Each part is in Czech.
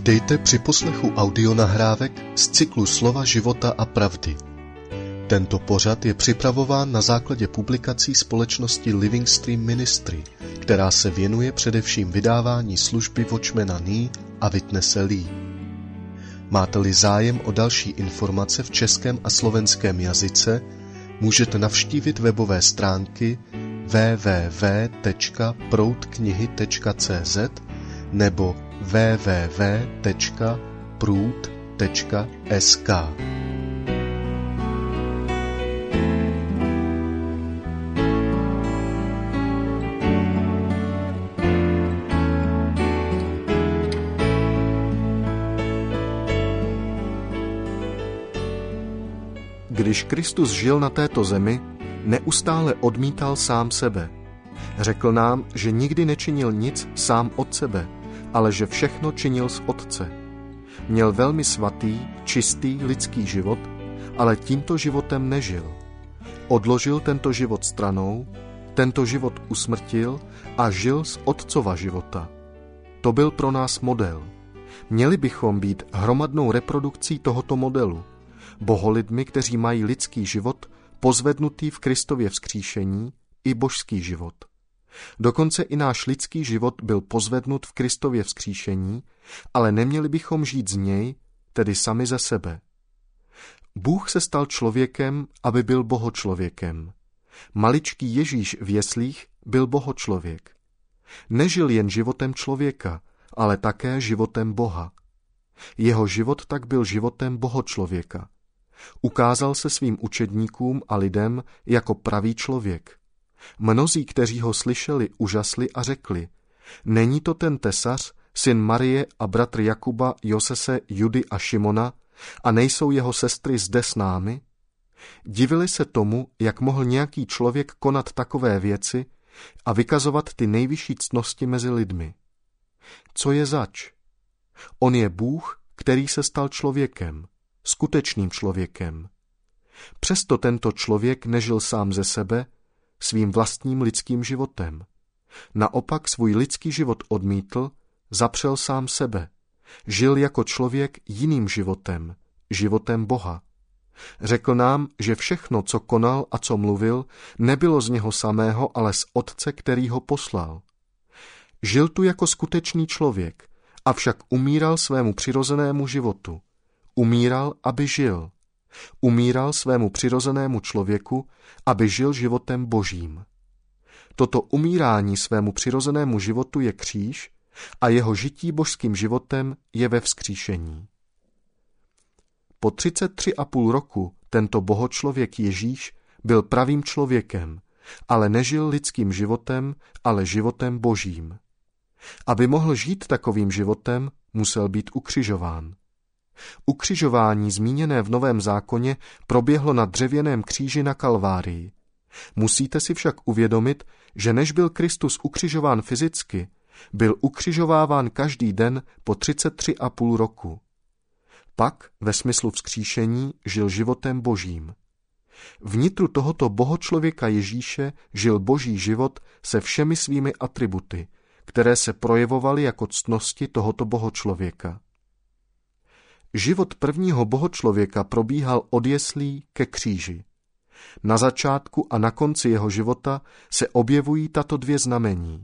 Vítejte při poslechu audionahrávek z cyklu Slova života a pravdy. Tento pořad je připravován na základě publikací společnosti Living Stream Ministry, která se věnuje především vydávání služby Watchmana Nee a Witnesse Lee. Máte-li zájem o další informace v českém a slovenském jazyce, můžete navštívit webové stránky www.proudknihy.cz nebo www.proud.sk. Když Kristus žil na této zemi, neustále odmítal sám sebe. Řekl nám, že nikdy nečinil nic sám od sebe, ale že všechno činil z Otce. Měl velmi svatý, čistý lidský život, ale tímto životem nežil. Odložil tento život stranou, tento život usmrtil a žil z Otcova života. To byl pro nás model. Měli bychom být hromadnou reprodukcí tohoto modelu, boholidmi, kteří mají lidský život pozvednutý v Kristově vzkříšení i božský život. Dokonce i náš lidský život byl pozvednut v Kristově vzkříšení, ale neměli bychom žít z něj, tedy sami ze sebe. Bůh se stal člověkem, aby byl bohočlověkem. Maličký Ježíš v jeslích byl bohočlověk. Nežil jen životem člověka, ale také životem Boha. Jeho život tak byl životem bohočlověka. Ukázal se svým učedníkům a lidem jako pravý člověk. Mnozí, kteří ho slyšeli, užasli a řekli: Není to ten tesař, syn Marie a bratr Jakuba, Josese, Judy a Šimona, a nejsou jeho sestry zde s námi? Divili se tomu, jak mohl nějaký člověk konat takové věci a vykazovat ty nejvyšší ctnosti mezi lidmi. Co je zač? On je Bůh, který se stal člověkem, skutečným člověkem. Přesto tento člověk nežil sám ze sebe, svým vlastním lidským životem. Naopak svůj lidský život odmítl, zapřel sám sebe. Žil jako člověk jiným životem, životem Boha. Řekl nám, že všechno, co konal a co mluvil, nebylo z něho samého, ale z Otce, který ho poslal. Žil tu jako skutečný člověk, avšak umíral svému přirozenému životu. Umíral, aby žil. Umíral svému přirozenému člověku, aby žil životem božím. Toto umírání svému přirozenému životu je kříž a jeho žití božským životem je ve vzkříšení. Po 33,5 roku tento bohočlověk Ježíš byl pravým člověkem, ale nežil lidským životem, ale životem božím. Aby mohl žít takovým životem, musel být ukřižován. Ukřižování zmíněné v Novém zákoně proběhlo na dřevěném kříži na Kalvárii. Musíte si však uvědomit, že než byl Kristus ukřižován fyzicky, byl ukřižováván každý den po 33,5 roku. Pak, ve smyslu vzkříšení, žil životem božím. Vnitru tohoto bohočlověka Ježíše žil boží život se všemi svými atributy, které se projevovaly jako ctnosti tohoto bohočlověka. Život prvního bohočlověka probíhal od jeslí ke kříži. Na začátku a na konci jeho života se objevují tato dvě znamení.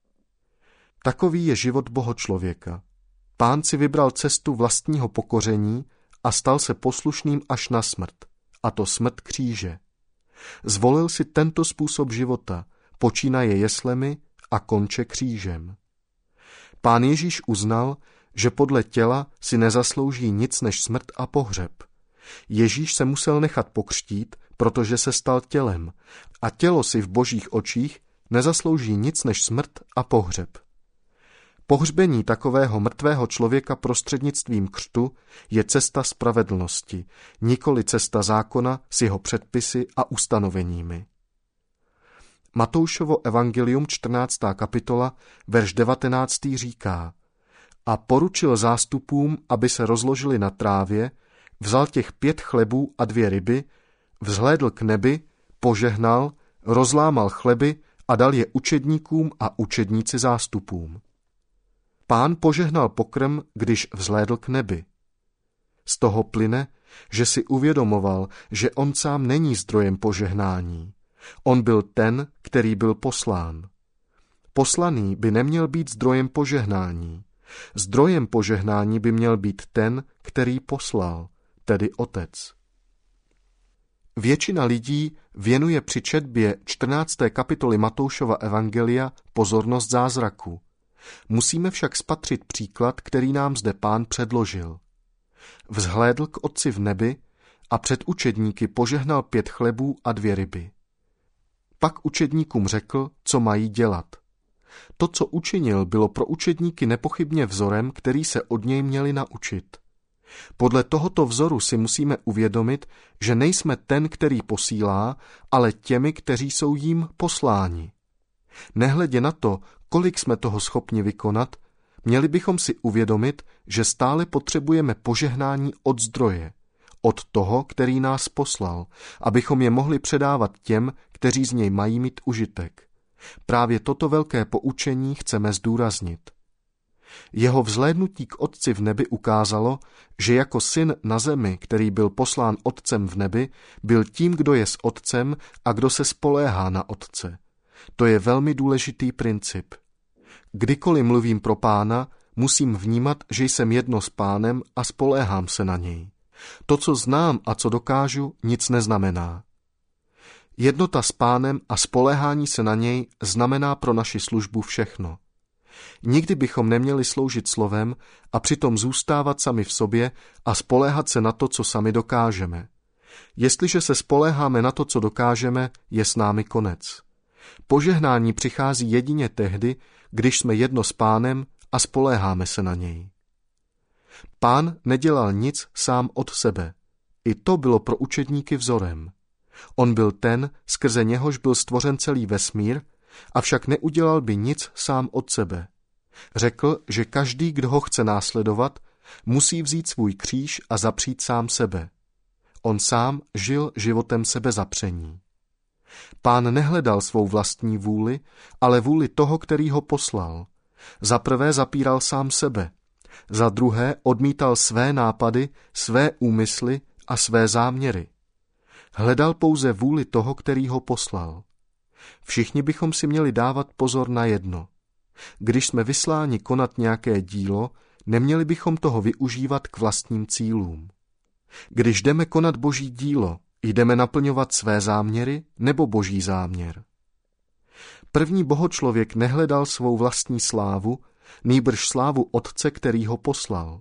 Takový je život bohočlověka. Pán si vybral cestu vlastního pokoření a stal se poslušným až na smrt, a to smrt kříže. Zvolil si tento způsob života, počínaje jeslemi a konče křížem. Pán Ježíš uznal, že podle těla si nezaslouží nic než smrt a pohřeb. Ježíš se musel nechat pokřtít, protože se stal tělem, a tělo si v božích očích nezaslouží nic než smrt a pohřeb. Pohřbení takového mrtvého člověka prostřednictvím křtu je cesta spravedlnosti, nikoli cesta zákona s jeho předpisy a ustanoveními. Matoušovo evangelium 14. kapitola, verš 19. říká: A poručil zástupům, aby se rozložili na trávě, vzal těch 5 chlebů a 2 ryby, vzhlédl k nebi, požehnal, rozlámal chleby a dal je učedníkům a učedníci zástupům. Pán požehnal pokrm, když vzhlédl k nebi. Z toho plyne, že si uvědomoval, že on sám není zdrojem požehnání. On byl ten, který byl poslán. Poslaný by neměl být zdrojem požehnání. Zdrojem požehnání by měl být ten, který poslal, tedy Otec. Většina lidí věnuje při četbě 14. kapitoly Matoušova evangelia pozornost zázraku. Musíme však spatřit příklad, který nám zde Pán předložil. Vzhlédl k Otci v nebi a před učedníky požehnal 5 chlebů a 2 ryby. Pak učedníkům řekl, co mají dělat. To, co učinil, bylo pro učedníky nepochybně vzorem, který se od něj měli naučit. Podle tohoto vzoru si musíme uvědomit, že nejsme ten, který posílá, ale těmi, kteří jsou jím posláni. Nehledě na to, kolik jsme toho schopni vykonat, měli bychom si uvědomit, že stále potřebujeme požehnání od zdroje, od toho, který nás poslal, abychom je mohli předávat těm, kteří z něj mají mít užitek. Právě toto velké poučení chceme zdůraznit. Jeho vzhlédnutí k Otci v nebi ukázalo, že jako syn na zemi, který byl poslán Otcem v nebi, byl tím, kdo je s Otcem a kdo se spoléhá na Otce. To je velmi důležitý princip. Kdykoliv mluvím pro Pána, musím vnímat, že jsem jedno s Pánem a spoléhám se na něj. To, co znám a co dokážu, nic neznamená. Jednota s Pánem a spoléhání se na něj znamená pro naši službu všechno. Nikdy bychom neměli sloužit slovem a přitom zůstávat sami v sobě a spoléhat se na to, co sami dokážeme. Jestliže se spoléháme na to, co dokážeme, je s námi konec. Požehnání přichází jedině tehdy, když jsme jedno s Pánem a spoléháme se na něj. Pán nedělal nic sám od sebe. I to bylo pro učedníky vzorem. On byl ten, skrze něhož byl stvořen celý vesmír, avšak neudělal by nic sám od sebe. Řekl, že každý, kdo ho chce následovat, musí vzít svůj kříž a zapřít sám sebe. On sám žil životem sebezapření. Pán nehledal svou vlastní vůli, ale vůli toho, který ho poslal. Za prvé zapíral sám sebe, za druhé odmítal své nápady, své úmysly a své záměry. Hledal pouze vůli toho, který ho poslal. Všichni bychom si měli dávat pozor na jedno. Když jsme vysláni konat nějaké dílo, neměli bychom toho využívat k vlastním cílům. Když jdeme konat Boží dílo, jdeme naplňovat své záměry nebo Boží záměr. První bohočlověk nehledal svou vlastní slávu, nýbrž slávu Otce, který ho poslal.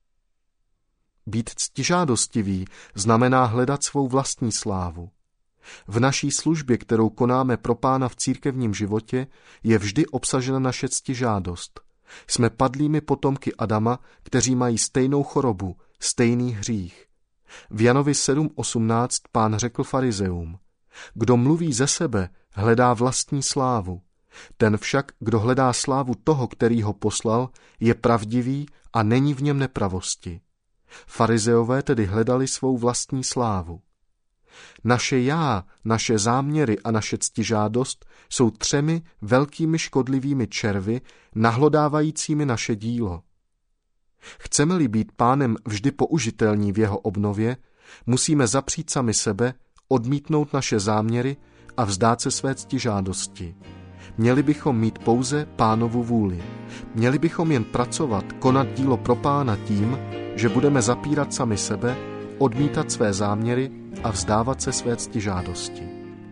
Být ctižádostivý znamená hledat svou vlastní slávu. V naší službě, kterou konáme pro Pána v církevním životě, je vždy obsažena naše ctižádost. Jsme padlými potomky Adama, kteří mají stejnou chorobu, stejný hřích. V Janovi 7.18 Pán řekl farizeům: Kdo mluví ze sebe, hledá vlastní slávu. Ten však, kdo hledá slávu toho, který ho poslal, je pravdivý a není v něm nepravosti. Farizeové tedy hledali svou vlastní slávu. Naše já, naše záměry a naše ctižádost jsou 3 velkými škodlivými červy, nahlodávajícími naše dílo. Chceme-li být Pánem vždy použitelní v jeho obnově, musíme zapřít sami sebe, odmítnout naše záměry a vzdát se své ctižádosti. Měli bychom mít pouze Pánovu vůli. Měli bychom jen pracovat, konat dílo pro Pána tím, že budeme zapírat sami sebe, odmítat své záměry a vzdávat se své ctižádosti.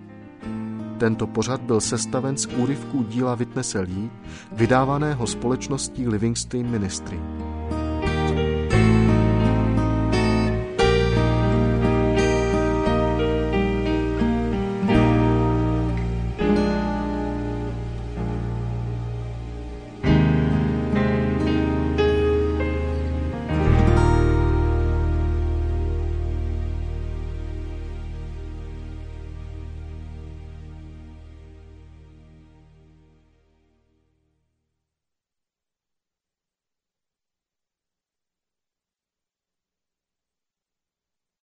Tento pořad byl sestaven z úryvků díla Witnesse Lee, vydávaného společností Living Stream Ministry.